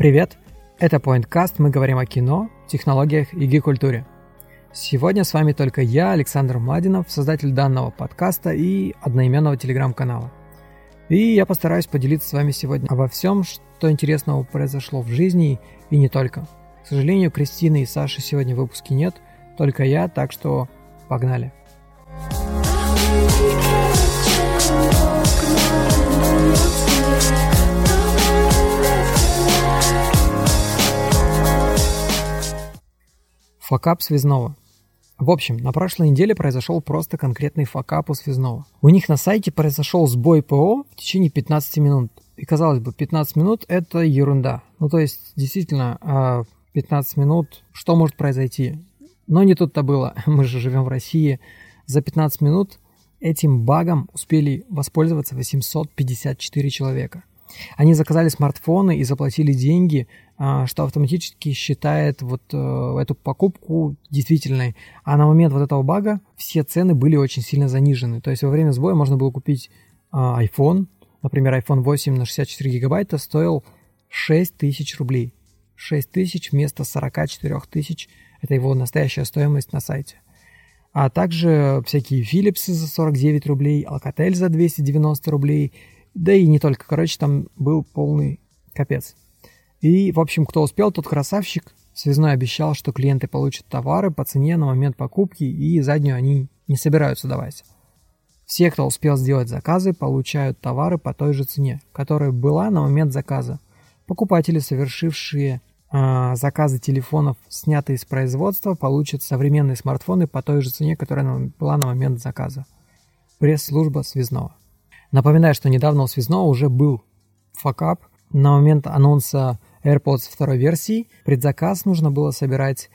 Привет! Это PointCast, мы говорим о кино, технологиях и гик-культуре. Сегодня с вами только я, Александр Младинов, создатель данного подкаста и одноименного телеграм-канала. И я постараюсь поделиться с вами сегодня обо всем, что интересного произошло в жизни и не только. К сожалению, Кристины и Саши сегодня в выпуске нет, только я, так что погнали. Факап Связного. В общем, на прошлой неделе произошел просто конкретный факап у Связного. У них на сайте произошел сбой ПО в течение 15 минут. И казалось бы, 15 минут это ерунда. То есть, действительно, 15 минут, что может произойти? Но не тут-то было, мы же живем в России. За 15 минут этим багом успели воспользоваться 854 человека. Они заказали смартфоны и заплатили деньги, что автоматически считает эту покупку действительной. А на момент этого бага все цены были очень сильно занижены. То есть во время сбоя можно было купить iPhone. Например, iPhone 8 на 64 гигабайта стоил 6 тысяч рублей. 6 тысяч вместо 44 тысяч. Это его настоящая стоимость на сайте. А также всякие Philips за 49 рублей, Alcatel за 290 рублей. Да и не только. Там был полный капец. И, в общем, кто успел, тот красавчик. Связной обещал, что клиенты получат товары по цене на момент покупки, и заднюю они не собираются давать. Все, кто успел сделать заказы, получают товары по той же цене, которая была на момент заказа. Покупатели, совершившие заказы телефонов, снятые с производства, получат современные смартфоны по той же цене, которая была на момент заказа. Пресс-служба Связного. Напоминаю, что недавно у Связного уже был факап. На момент анонса AirPods второй версии предзаказ нужно было собирать.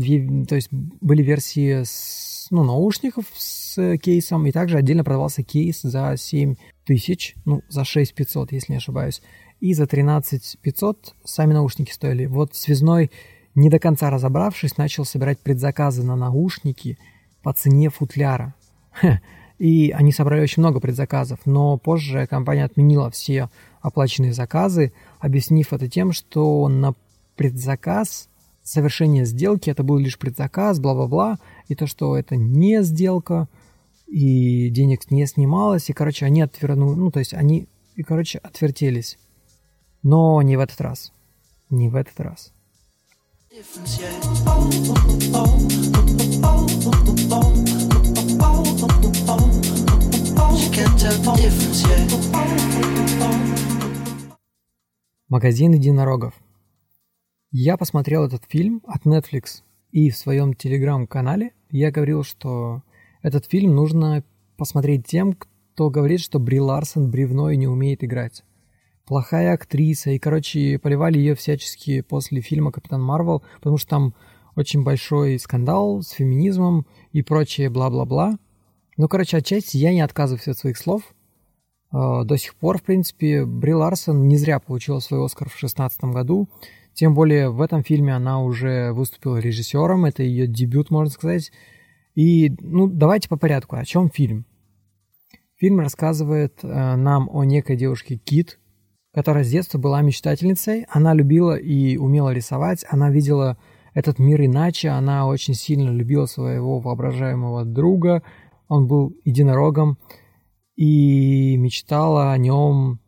Были версии наушников с кейсом, и также отдельно продавался кейс за 7 тысяч, за 6 500, если не ошибаюсь. И за 13 500 сами наушники стоили. Связной, не до конца разобравшись, начал собирать предзаказы на наушники по цене футляра. И они собрали очень много предзаказов, но позже компания отменила все оплаченные заказы, объяснив это тем, что на предзаказ совершение сделки это был лишь предзаказ, бла-бла-бла, и то, что это не сделка, и денег не снималось, и, они отвертелись. Но не в этот раз. Не в этот раз. Магазин единорогов. Я посмотрел этот фильм от Netflix, и в своем телеграм-канале я говорил, что этот фильм нужно посмотреть тем, кто говорит, что Бри Ларсон бревно и не умеет играть. Плохая актриса, и, поливали ее всячески после фильма «Капитан Марвел», потому что там очень большой скандал с феминизмом и прочее бла-бла-бла. Отчасти я не отказываюсь от своих слов. До сих пор, в принципе, Бри Ларсон не зря получила свой Оскар в 2016 году. Тем более в этом фильме она уже выступила режиссером. Это ее дебют, можно сказать. И, давайте по порядку. О чем фильм? Фильм рассказывает нам о некой девушке Кит, которая с детства была мечтательницей. Она любила и умела рисовать. Она видела этот мир иначе. Она очень сильно любила своего воображаемого друга. Он был единорогом. И мечтала о нем,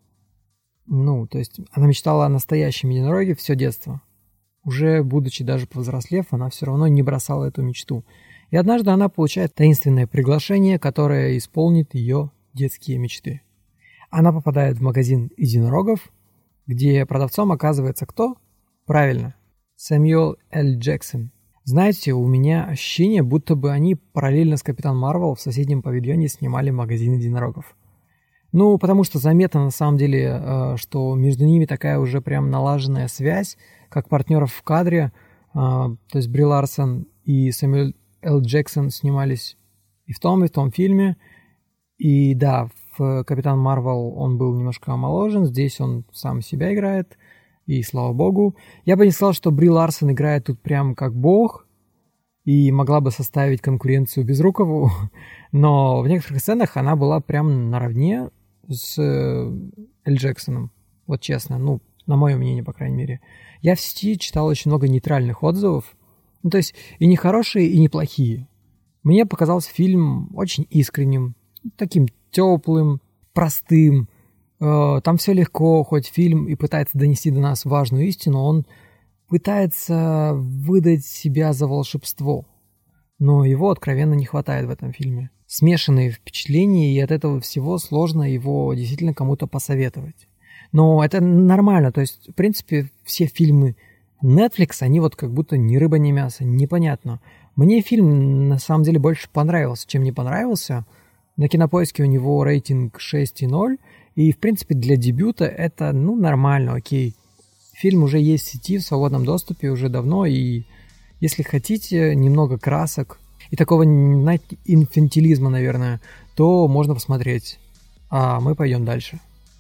она мечтала о настоящем единороге все детство. Уже будучи даже повзрослев, она все равно не бросала эту мечту. И однажды она получает таинственное приглашение, которое исполнит ее детские мечты. Она попадает в магазин единорогов, где продавцом оказывается кто? Правильно, Сэмюэл Л. Джексон. Знаете, у меня ощущение, будто бы они параллельно с Капитан Марвел в соседнем павильоне снимали магазин единорогов. Потому что заметно на самом деле, что между ними такая уже прям налаженная связь, как партнеров в кадре. То есть Бри Ларсон и Сэмюэл Л. Джексон снимались и в том фильме. И да, в Капитан Марвел он был немножко омоложен, здесь он сам себя играет. И слава богу. Я бы не сказал, что Бри Ларсон играет тут прям как бог и могла бы составить конкуренцию Безрукову, но в некоторых сценах она была прям наравне с Эль Джексоном. Вот честно. на мое мнение, по крайней мере. Я в сети читал очень много нейтральных отзывов, ну, то есть и не хорошие, и не плохие. Мне показался фильм очень искренним, таким теплым, простым. Там все легко, хоть фильм и пытается донести до нас важную истину, он пытается выдать себя за волшебство. Но его откровенно не хватает в этом фильме. Смешанные впечатления, и от этого всего сложно его действительно кому-то посоветовать. Но это нормально, то есть, в принципе, все фильмы Netflix, они вот как будто ни рыба, ни мясо, непонятно. Мне фильм на самом деле больше понравился, чем не понравился. На Кинопоиске у него рейтинг 6,0, и, в принципе, для дебюта это, нормально, окей. Фильм уже есть в сети, в свободном доступе уже давно, и если хотите немного красок и такого, знаете, инфантилизма, наверное, то можно посмотреть. А мы пойдем дальше.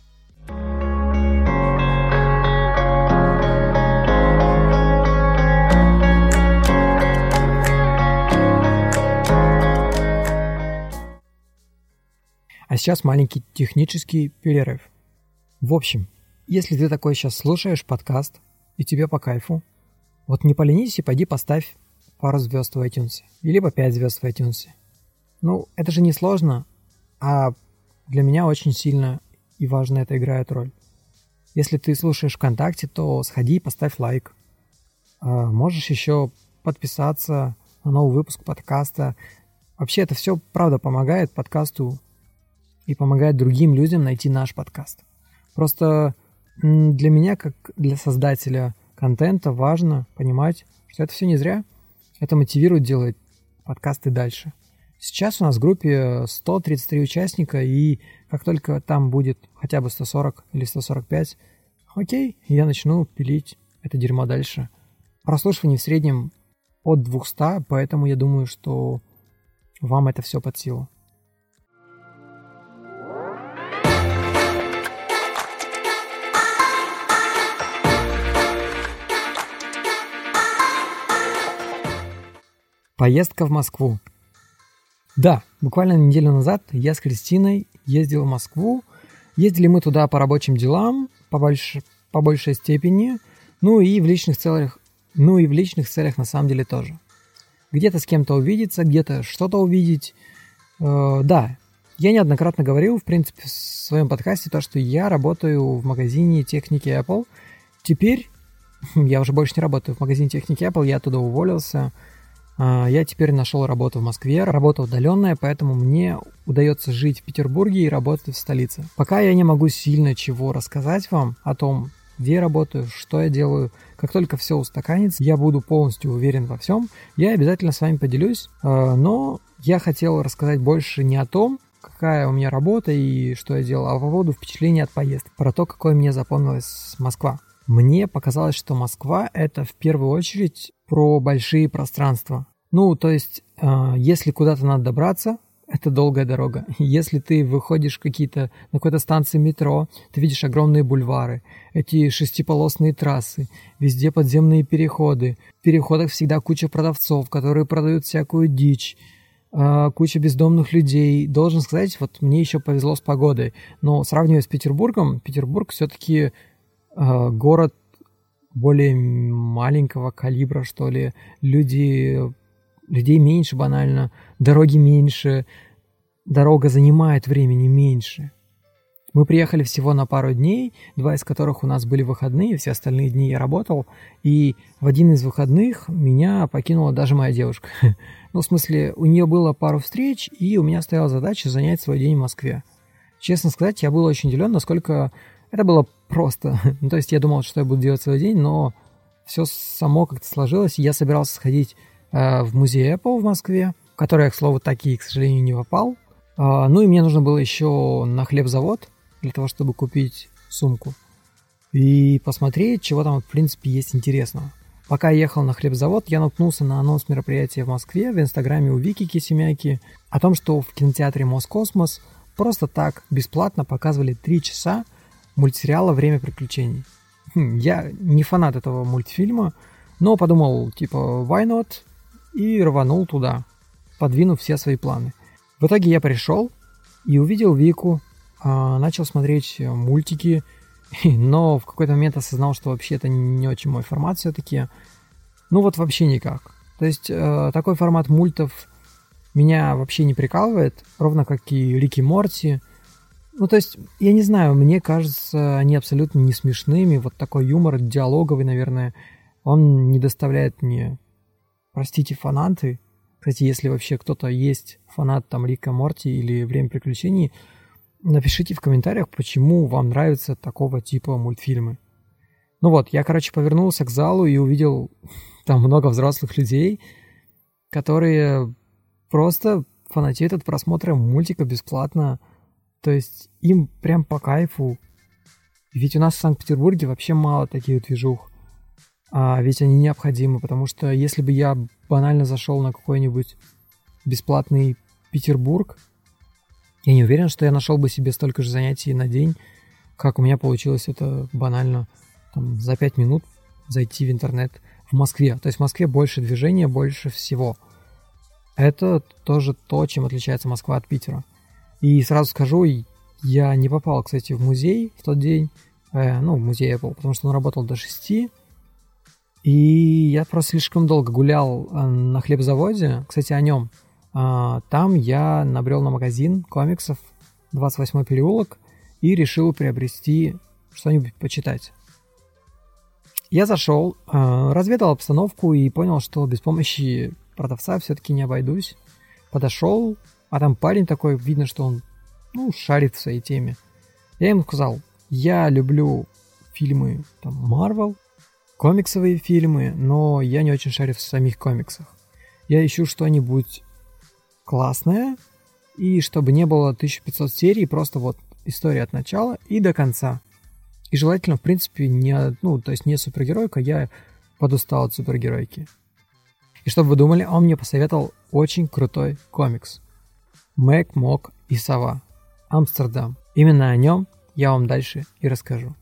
А сейчас маленький технический перерыв. В общем, если ты такой сейчас слушаешь подкаст, и тебе по кайфу, вот не поленись и пойди поставь пару звезд в iTunes. Либо 5 звезд в iTunes. Это же не сложно, а для меня очень сильно и важно это играет роль. Если ты слушаешь ВКонтакте, то сходи и поставь лайк. Можешь еще подписаться на новый выпуск подкаста. Вообще это все, правда, помогает подкасту и помогает другим людям найти наш подкаст. Просто для меня, как для создателя контента, важно понимать, что это все не зря. Это мотивирует делать подкасты дальше. Сейчас у нас в группе 133 участника, и как только там будет хотя бы 140 или 145, окей, я начну пилить это дерьмо дальше. Прослушиваний в среднем от 200, поэтому я думаю, что вам это все под силу. Поездка в Москву. Да, буквально неделю назад я с Кристиной ездил в Москву. Ездили мы туда по рабочим делам, по большей степени, и в личных целях на самом деле тоже. Где-то с кем-то увидеться, где-то что-то увидеть. Да, я неоднократно говорил, в принципе, в своем подкасте то, что я работаю в магазине техники Apple. Теперь я уже больше не работаю в магазине техники Apple, я оттуда уволился. Я теперь нашел работу в Москве, работа удаленная, поэтому мне удается жить в Петербурге и работать в столице. Пока я не могу сильно чего рассказать вам о том, где я работаю, что я делаю. Как только все устаканится, я буду полностью уверен во всем, я обязательно с вами поделюсь. Но я хотел рассказать больше не о том, какая у меня работа и что я делал, а по поводу впечатления от поездки, про то, какое мне запомнилась Москва. Мне показалось, что Москва — это в первую очередь про большие пространства. То есть, если куда-то надо добраться, это долгая дорога. Если ты выходишь на какой-то станции метро, ты видишь огромные бульвары, эти шестиполосные трассы, везде подземные переходы. В переходах всегда куча продавцов, которые продают всякую дичь, куча бездомных людей. Должен сказать, вот мне еще повезло с погодой. Но сравнивая с Петербургом, Петербург все-таки город более маленького калибра, что ли. Людей меньше банально, дороги меньше, дорога занимает времени меньше. Мы приехали всего на пару дней, 2 из которых у нас были выходные, все остальные дни я работал, и в один из выходных меня покинула даже моя девушка. В смысле, у нее было пару встреч, и у меня стояла задача занять свой день в Москве. Честно сказать, я был очень удивлен, насколько это было просто. То есть я думал, что я буду делать свой день, но все само как-то сложилось, и я собирался сходить в музей Apple в Москве, в который я, к слову, так и, к сожалению, не попал. И мне нужно было еще на хлебзавод для того, чтобы купить сумку и посмотреть, чего там, в принципе, есть интересного. Пока я ехал на хлебзавод, я наткнулся на анонс мероприятия в Москве в инстаграме у Вики Кисемяки о том, что в кинотеатре Москосмос просто так бесплатно показывали 3 часа мультсериала «Время приключений». Я не фанат этого мультфильма, но подумал, why not? И рванул туда, подвинув все свои планы. В итоге я пришел и увидел Вику, начал смотреть мультики, но в какой-то момент осознал, что вообще это не очень мой формат все-таки. Ну вот вообще никак. То есть такой формат мультов меня вообще не прикалывает, ровно как и Рик и Морти. Ну, то есть, я не знаю, мне кажется, они абсолютно не смешными. Вот такой юмор диалоговый, наверное, он не доставляет мне, простите, фанаты. Кстати, если вообще кто-то есть фанат там Рика Морти или Время приключений, напишите в комментариях, почему вам нравятся такого типа мультфильмы. Ну вот, я, короче, повернулся к залу и увидел там много взрослых людей, которые просто фанатеют от просмотра мультика бесплатно. То есть им прям по кайфу. Ведь у нас в Санкт-Петербурге вообще мало таких движух. А ведь они необходимы, потому что если бы я банально зашел на какой-нибудь бесплатный Петербург, я не уверен, что я нашел бы себе столько же занятий на день, как у меня получилось это банально там, за 5 минут зайти в интернет в Москве. То есть в Москве больше движения, больше всего. Это тоже то, чем отличается Москва от Питера. И сразу скажу, я не попал, кстати, в музей в тот день. В музей я был, потому что он работал до 6. И я просто слишком долго гулял на хлебзаводе. Кстати, о нем. Там я набрел на магазин комиксов 28-й переулок и решил приобрести что-нибудь почитать. Я зашел, разведал обстановку и понял, что без помощи продавца все-таки не обойдусь. Подошел, а там парень такой, видно, что он, шарит в своей теме. Я ему сказал, я люблю фильмы, там, Marvel, комиксовые фильмы, но я не очень шарю в самих комиксах. Я ищу что-нибудь классное, и чтобы не было 1500 серий, просто вот история от начала и до конца. И желательно, в принципе, не супергеройка, я подустал от супергеройки. И чтобы вы думали, он мне посоветовал очень крутой комикс. Мэг, Мог и Сова. Амстердам. Именно о нем я вам дальше и расскажу.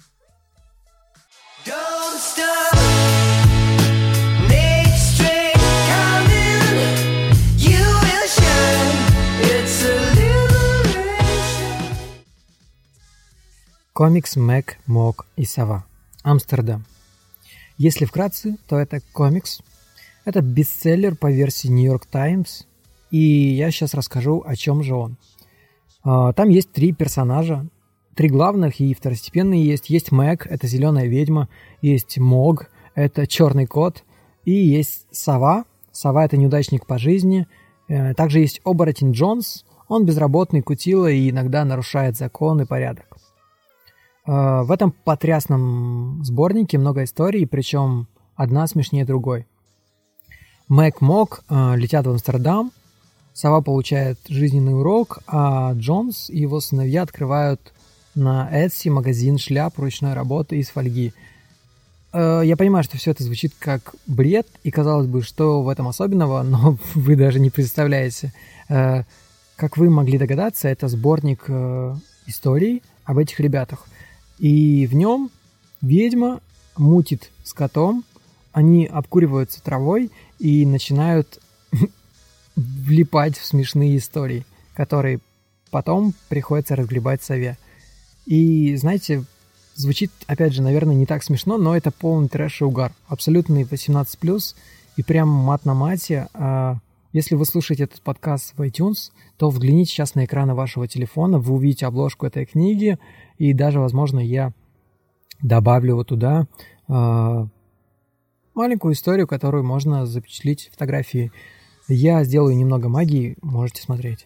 Комикс Мэг, Мог и Сова. Амстердам. Если вкратце, то это комикс. Это бестселлер по версии New York Times. И я сейчас расскажу, о чем же он. Там есть 3 персонажа. 3 главных и второстепенные есть. Есть Мэг, это зеленая ведьма. Есть Мог, это черный кот. И есть Сова. Сова — это неудачник по жизни. Также есть оборотень Джонс. Он безработный, кутила и иногда нарушает закон и порядок. В этом потрясном сборнике много историй, причем одна смешнее другой. Мэг, Мог летят в Амстердам. Сова получает жизненный урок, а Джонс и его сыновья открывают на Etsy магазин шляп ручной работы из фольги. Я понимаю, что все это звучит как бред, и казалось бы, что в этом особенного, но вы даже не представляете. Как вы могли догадаться, это сборник историй об этих ребятах. И в нем ведьма мутит с котом, они обкуриваются травой и начинают влипать в смешные истории, которые потом приходится разгребать сове. И, знаете, звучит, опять же, наверное, не так смешно, но это полный трэш и угар. Абсолютный 18+, и прям мат на мате. Если вы слушаете этот подкаст в iTunes, то взгляните сейчас на экраны вашего телефона, вы увидите обложку этой книги, и даже, возможно, я добавлю вот туда маленькую историю, которую можно запечатлеть фотографией. Я сделаю немного магии, можете смотреть.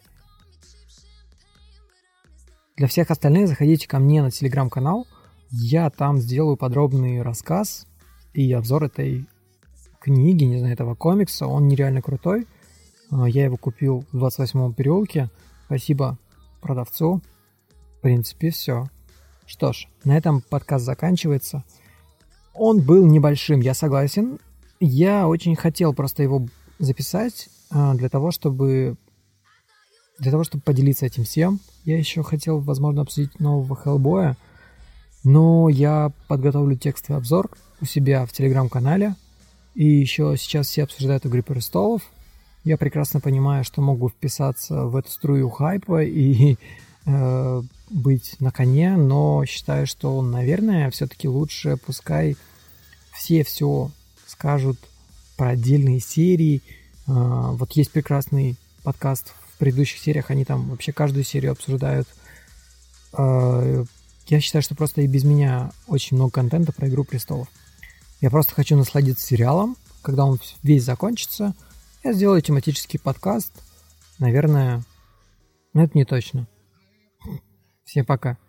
Для всех остальных заходите ко мне на телеграм-канал. Я там сделаю подробный рассказ и обзор этой книги, не знаю, этого комикса. Он нереально крутой. Я его купил в 28-м переулке. Спасибо продавцу. В принципе, все. Что ж, на этом подкаст заканчивается. Он был небольшим, я согласен. Я очень хотел просто его записать для того, чтобы поделиться этим всем. Я еще хотел, возможно, обсудить нового Хеллбоя, но я подготовлю текстовый обзор у себя в телеграм-канале. И еще сейчас все обсуждают «Игру престолов». Я прекрасно понимаю, что могу вписаться в эту струю хайпа и быть на коне, но считаю, что, наверное, все-таки лучше пускай все скажут про отдельные серии. Вот есть прекрасный подкаст в предыдущих сериях, они там вообще каждую серию обсуждают. Я считаю, что просто и без меня очень много контента про «Игру престолов». Я просто хочу насладиться сериалом. Когда он весь закончится, я сделаю тематический подкаст. Наверное, но это не точно. Всем пока.